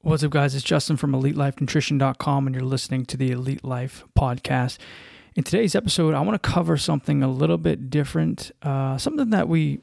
What's up, guys? It's Justin from EliteLifeNutrition.com, and you're listening to the Elite Life Podcast. In today's episode, I want to cover something a little bit different, something that we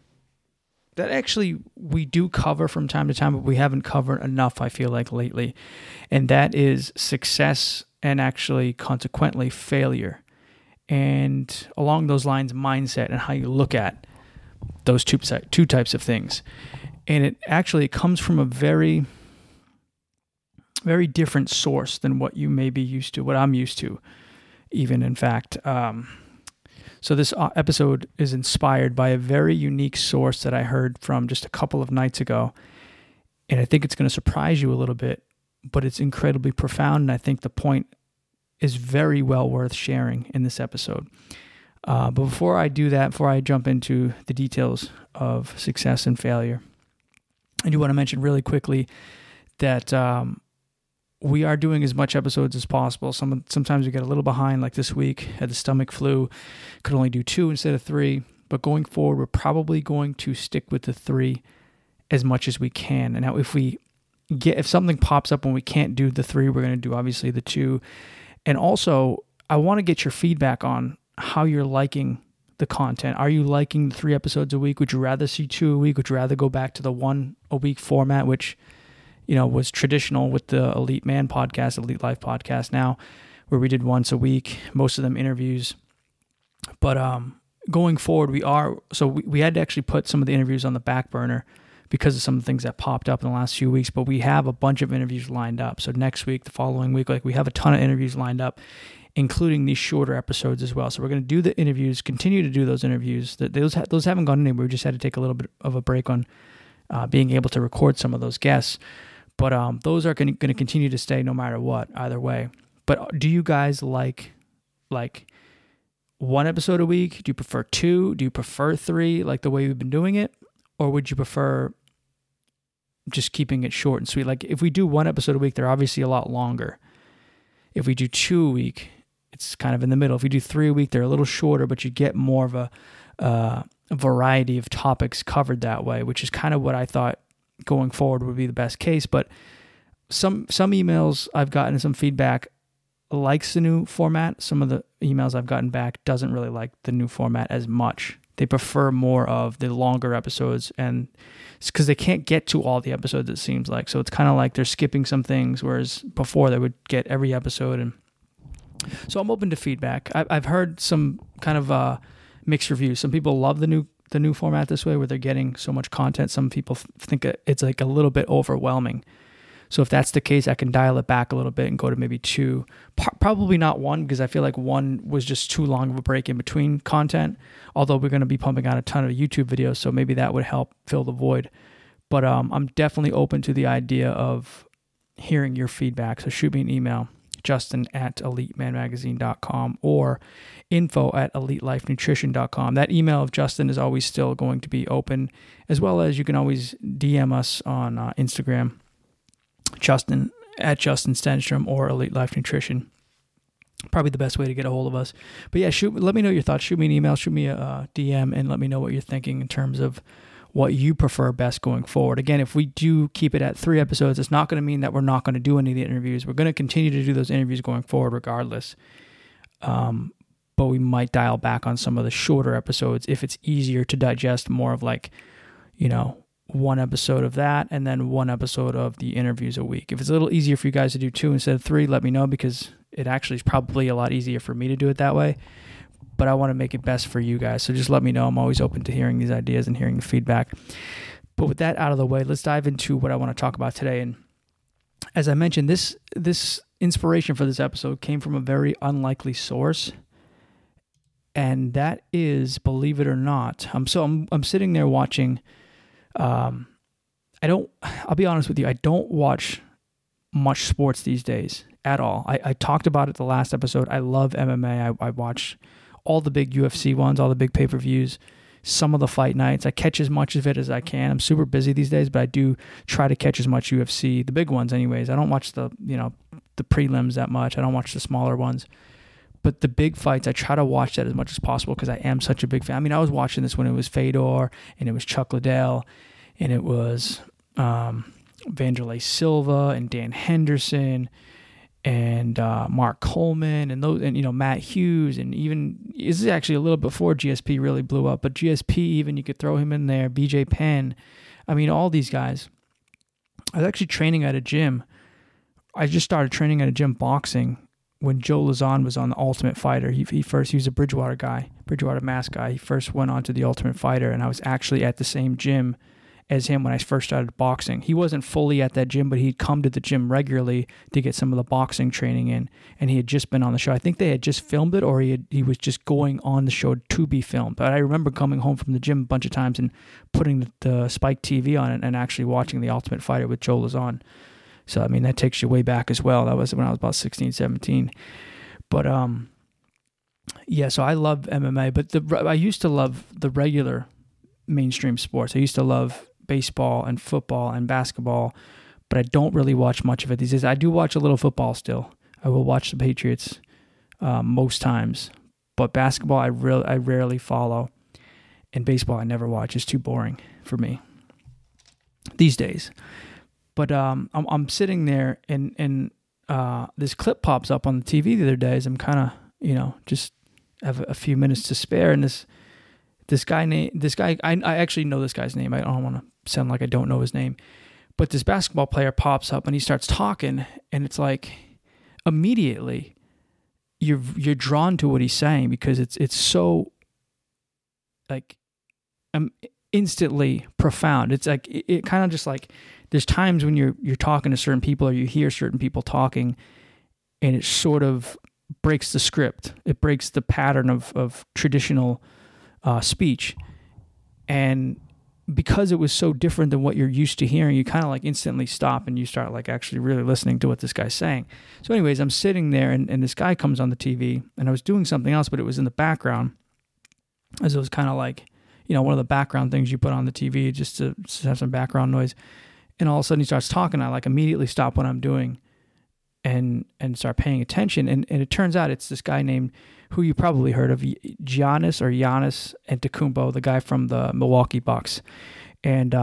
do cover from time to time, but we haven't covered enough, I feel like, lately, and that is success and actually, consequently, failure. And along those lines, mindset and how you look at those two types of things. And it actually comes from a very different source than what you may be used to, what I'm used to, even, in fact. So this episode is inspired by a very unique source that I heard from just a couple of nights ago. And I think it's going to surprise you a little bit, but it's incredibly profound. And I think the point is very well worth sharing in this episode. But before I do that, before I jump into the details of success and failure, I do want to mention really quickly that we are doing as much episodes as possible. Sometimes we get a little behind, like this week, had the stomach flu, could only do 2 instead of 3. But going forward, we're probably going to stick with the 3 as much as we can. And now if something pops up when we can't do the 3, we're going to do obviously the 2. And also, I want to get your feedback on how you're liking the content. Are you liking the 3 episodes a week? Would you rather see 2 a week? Would you rather go back to the 1 a week format, which was traditional with the Elite Man podcast, Elite Life podcast now, where we did once a week, most of them interviews. But going forward, we had to actually put some of the interviews on the back burner because of some of the things that popped up in the last few weeks, but we have a bunch of interviews lined up. So next week, the following week, we have a ton of interviews lined up, including these shorter episodes as well. So we're going to do the interviews, continue to do those interviews. Those haven't gone anywhere. We just had to take a little bit of a break on being able to record some of those guests. But those are going to continue to stay no matter what, either way. But do you guys like 1 episode a week? Do you prefer 2? Do you prefer 3, like the way we've been doing it? Or would you prefer just keeping it short and sweet? Like if we do 1 episode a week, they're obviously a lot longer. If we do 2 a week, it's kind of in the middle. If we do 3 a week, they're a little shorter, but you get more of a variety of topics covered that way, which is kind of what I thought going forward would be the best case. But some emails I've gotten, some feedback likes the new format. Some of the emails I've gotten back doesn't really like the new format as much. They prefer more of the longer episodes, and it's because they can't get to all the episodes, it seems like. So it's kind of like they're skipping some things, whereas before they would get every episode. And so I'm open to feedback. I've heard some kind of mixed reviews. Some people love the new format this way, where they're getting so much content. Some people think it's like a little bit overwhelming. So if that's the case, I can dial it back a little bit and go to maybe 2. Probably not 1, because I feel like 1 was just too long of a break in between content, although we're going to be pumping out a ton of YouTube videos, so maybe that would help fill the void. But I'm definitely open to the idea of hearing your feedback. So shoot me an email, justin@elitemanmagazine.com or info@elitelifenutrition.com. That email of Justin is always still going to be open, as well as you can always DM us on Instagram, Justin @JustinStenstrom or Elite Life Nutrition. Probably the best way to get a hold of us. But yeah, let me know your thoughts. Shoot me an email, shoot me a DM, and let me know what you're thinking in terms of what you prefer best going forward. Again, if we do keep it at 3 episodes, it's not going to mean that we're not going to do any of the interviews. We're going to continue to do those interviews going forward regardless. But we might dial back on some of the shorter episodes if it's easier to digest, more of like, 1 episode of that and then 1 episode of the interviews a week. If it's a little easier for you guys to do 2 instead of 3, let me know, because it actually is probably a lot easier for me to do it that way. But I want to make it best for you guys. So just let me know. I'm always open to hearing these ideas and hearing the feedback. But with that out of the way, let's dive into what I want to talk about today. And as I mentioned, this inspiration for this episode came from a very unlikely source. And that is, believe it or not, I'm sitting there watching. I'll be honest with you, I don't watch much sports these days at all. I talked about it the last episode. I love MMA. I watch all the big UFC ones, all the big pay-per-views, some of the fight nights. I catch as much of it as I can. I'm super busy these days, but I do try to catch as much UFC, the big ones anyways. I don't watch the prelims that much. I don't watch the smaller ones. But the big fights, I try to watch that as much as possible because I am such a big fan. I mean, I was watching this when it was Fedor and it was Chuck Liddell and it was Vanderlei Silva and Dan Henderson and Mark Coleman and those, and Matt Hughes, and even this is actually a little before GSP really blew up, but GSP, even you could throw him in there. BJ Penn, I mean, all these guys. I was actually training at a gym. I just started training at a gym boxing when Joe Lauzon was on The Ultimate Fighter. He was a Bridgewater guy, Bridgewater Mass guy. He first went on to The Ultimate Fighter, and I was actually at the same gym as him when I first started boxing. He wasn't fully at that gym, but he'd come to the gym regularly to get some of the boxing training in, and he had just been on the show. I think they had just filmed it, or he was just going on the show to be filmed. But I remember coming home from the gym a bunch of times and putting the Spike TV on it and actually watching The Ultimate Fighter with Joe Lauzon. So, I mean, that takes you way back as well. That was when I was about 16, 17. But, yeah, so I love MMA, but I used to love the regular mainstream sports. I used to love baseball and football and basketball, but I don't really watch much of it these days. I do watch a little football still. I will watch the Patriots most times, but basketball I rarely follow, and baseball I never watch. It's too boring for me these days. But I'm sitting there, and this clip pops up on the TV the other day as I'm kind of, just have a few minutes to spare, and this guy, I actually know this guy's name. I don't want to sound like I don't know his name, but this basketball player pops up and he starts talking, and it's like immediately you're drawn to what he's saying because it's so like instantly profound. It's like it kind of just like there's times when you're talking to certain people or you hear certain people talking, and it sort of breaks the script. It breaks the pattern of traditional speech, and because it was so different than what you're used to hearing, you kind of like instantly stop and you start like actually really listening to what this guy's saying. So anyways, I'm sitting there and this guy comes on the TV, and I was doing something else, but it was in the background, as it was kind of like, one of the background things you put on the TV just to have some background noise. And all of a sudden he starts talking. I like immediately stop what I'm doing and start paying attention. And it turns out it's this guy named, who you probably heard of, Giannis Antetokounmpo, the guy from the Milwaukee Bucks. And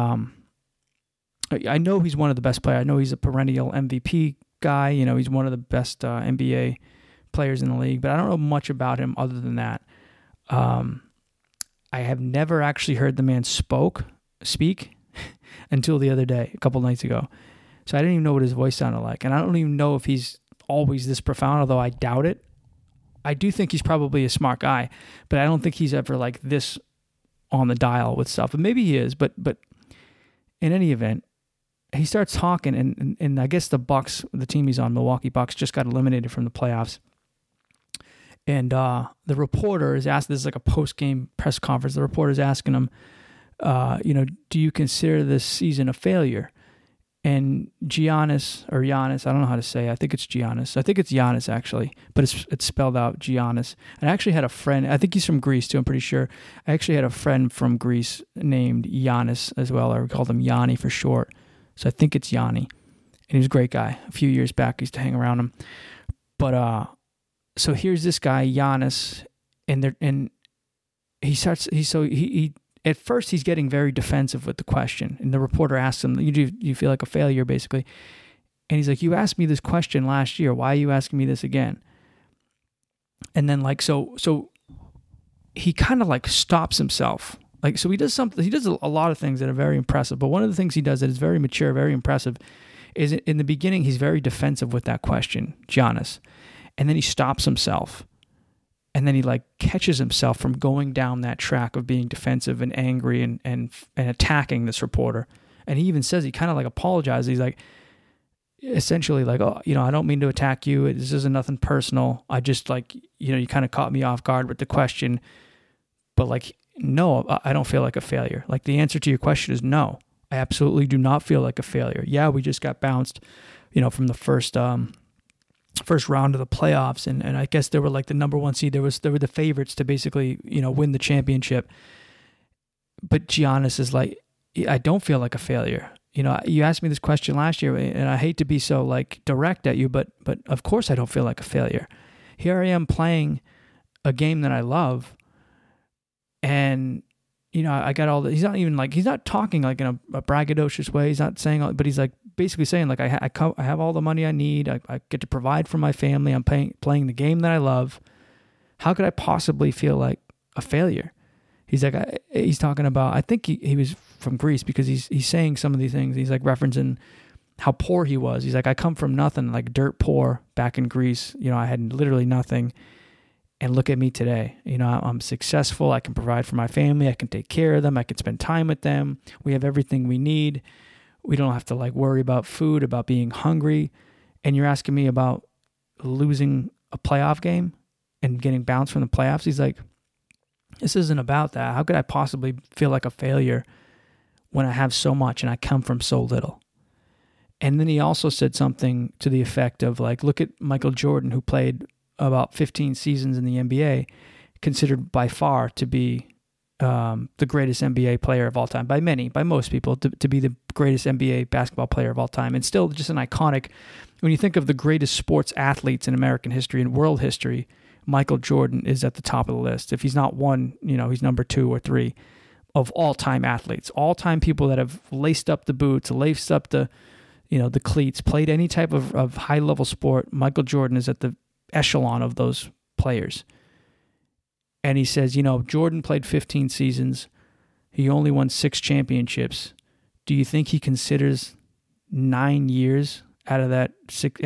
I know he's one of the best players. I know he's a perennial MVP guy. He's one of the best NBA players in the league, but I don't know much about him other than that. I have never actually heard the man speak until the other day, a couple nights ago. So I didn't even know what his voice sounded like. And I don't even know if he's always this profound, although I doubt it. I do think he's probably a smart guy, but I don't think he's ever like this on the dial with stuff. But maybe he is. But in any event, he starts talking, and I guess the Bucks, the team he's on, Milwaukee Bucks, just got eliminated from the playoffs. And the reporter is asked, this is like a post-game press conference, the reporter is asking him, do you consider this season a failure? And Giannis, I don't know how to say it. I think it's Giannis. I think it's Giannis, actually, but it's spelled out Giannis. And I actually had a friend, I think he's from Greece, too, I'm pretty sure. I actually had a friend from Greece named Giannis as well, or we called him Yanni for short. So I think it's Yanni. And he was a great guy. A few years back, I used to hang around him. But so here's this guy, Giannis, and he at first he's getting very defensive with the question, and the reporter asks him, you feel like a failure, basically? And he's like, you asked me this question last year, why are you asking me this again? And then like so he kind of like stops himself. Like, so he does a lot of things that are very impressive, but one of the things he does that is very mature, very impressive, is in the beginning he's very defensive with that question, Giannis. And then he stops himself. And then he like catches himself from going down that track of being defensive and angry and attacking this reporter. And he even says, he kind of like apologizes. He's like, essentially like, oh, I don't mean to attack you. This isn't nothing personal. I just like, you kind of caught me off guard with the question. But like, no, I don't feel like a failure. Like the answer to your question is no. I absolutely do not feel like a failure. Yeah, we just got bounced, from the first round of the playoffs, and I guess they were like the number one seed. They were the favorites to basically, win the championship. But Giannis is like, I don't feel like a failure. You asked me this question last year, and I hate to be so like direct at you, but of course I don't feel like a failure. Here I am playing a game that I love, and I got all the, he's not talking like in a braggadocious way. He's not saying, but he's like basically saying like, I have all the money I need. I get to provide for my family. I'm playing the game that I love. How could I possibly feel like a failure? He's like, he's talking about, I think he was from Greece, because he's saying some of these things. He's like referencing how poor he was. He's like, I come from nothing, like dirt poor back in Greece. I had literally nothing. And look at me today. I'm successful. I can provide for my family. I can take care of them. I can spend time with them. We have everything we need. We don't have to like worry about food, about being hungry. And you're asking me about losing a playoff game and getting bounced from the playoffs. He's like, this isn't about that. How could I possibly feel like a failure when I have so much and I come from so little? And then he also said something to the effect of like, look at Michael Jordan, who played about 15 seasons in the NBA, considered by far to be the greatest NBA player of all time, by most people, to be the greatest NBA basketball player of all time. And still just an iconic, when you think of the greatest sports athletes in American history and world history, Michael Jordan is at the top of the list. If he's not one, he's number 2 or 3 of all-time athletes, all-time people that have laced up the boots, laced up the cleats, played any type of high-level sport. Michael Jordan is at the echelon of those players. And he says, Jordan played 15 seasons. He only won 6 championships. Do you think he considers 9 years out of that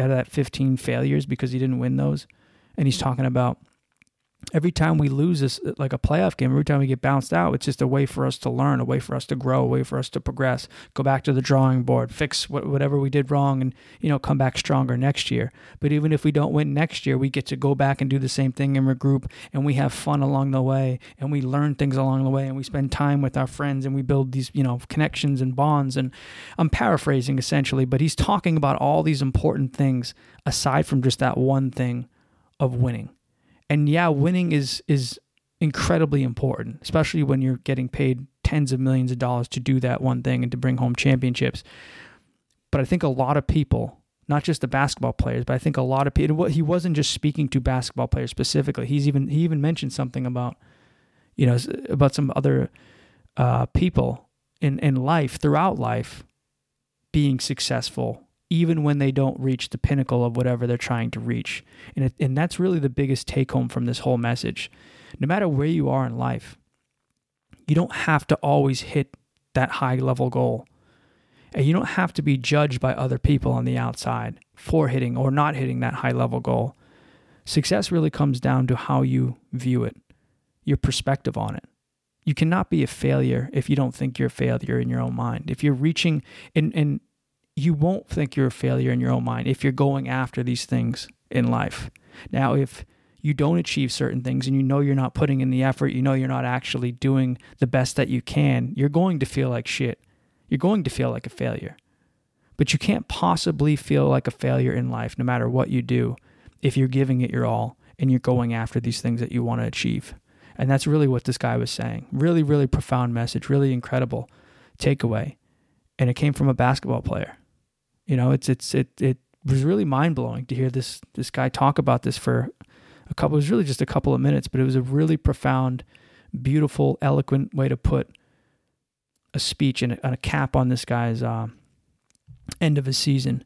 15 failures because he didn't win those? And he's talking about every time we lose this, like a playoff game, every time we get bounced out, it's just a way for us to learn, a way for us to grow, a way for us to progress, go back to the drawing board, fix whatever we did wrong, and come back stronger next year. But even if we don't win next year, we get to go back and do the same thing and regroup, and we have fun along the way, and we learn things along the way, and we spend time with our friends, and we build these connections and bonds. And I'm paraphrasing essentially, but he's talking about all these important things aside from just that one thing of winning. And yeah, winning is incredibly important, especially when you're getting paid tens of millions of dollars to do that one thing and to bring home championships. But I think a lot of people, not just the basketball players, but I think a lot of people, he wasn't just speaking to basketball players specifically. He even mentioned something about, about some other people in life, throughout life, being successful, even when they don't reach the pinnacle of whatever they're trying to reach. And that's really the biggest take home from this whole message. No matter where you are in life, you don't have to always hit that high level goal. And you don't have to be judged by other people on the outside for hitting or not hitting that high level goal. Success really comes down to how you view it, your perspective on it. You cannot be a failure if you don't think you're a failure in your own mind. If you're reaching, and you won't think you're a failure in your own mind if you're going after these things in life. Now, if you don't achieve certain things and you're not putting in the effort, you're not actually doing the best that you can, you're going to feel like shit. You're going to feel like a failure. But you can't possibly feel like a failure in life, no matter what you do, if you're giving it your all and you're going after these things that you want to achieve. And that's really what this guy was saying. Really, really profound message, really incredible takeaway. And it came from a basketball player. It was really mind-blowing to hear this guy talk about this for it was really just a couple of minutes, but it was a really profound, beautiful, eloquent way to put a speech and a cap on this guy's end of his season.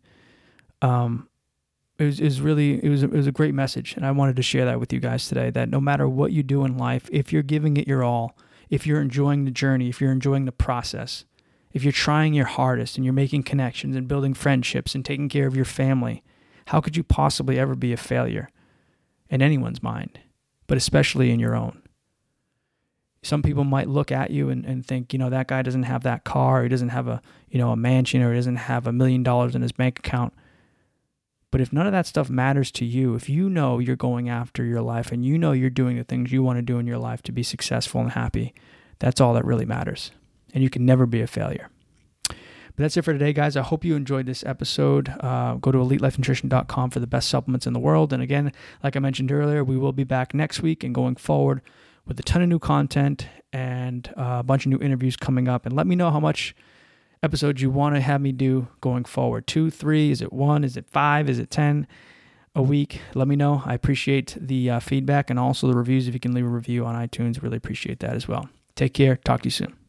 It was a great message, and I wanted to share that with you guys today, that no matter what you do in life, if you're giving it your all, if you're enjoying the journey, if you're enjoying the process, if you're trying your hardest and you're making connections and building friendships and taking care of your family, how could you possibly ever be a failure in anyone's mind, but especially in your own? Some people might look at you and think, that guy doesn't have that car, he doesn't have a mansion, or he doesn't have $1 million in his bank account. But if none of that stuff matters to you, if you know you're going after your life and you're doing the things you want to do in your life to be successful and happy, that's all that really matters. And you can never be a failure. But that's it for today, guys. I hope you enjoyed this episode. Go to EliteLifeNutrition.com for the best supplements in the world. And again, like I mentioned earlier, we will be back next week and going forward with a ton of new content and a bunch of new interviews coming up. And let me know how much episodes you want to have me do going forward. 2, 3, is it 1, is it 5, is it 10 a week? Let me know. I appreciate the feedback and also the reviews. If you can leave a review on iTunes, really appreciate that as well. Take care. Talk to you soon.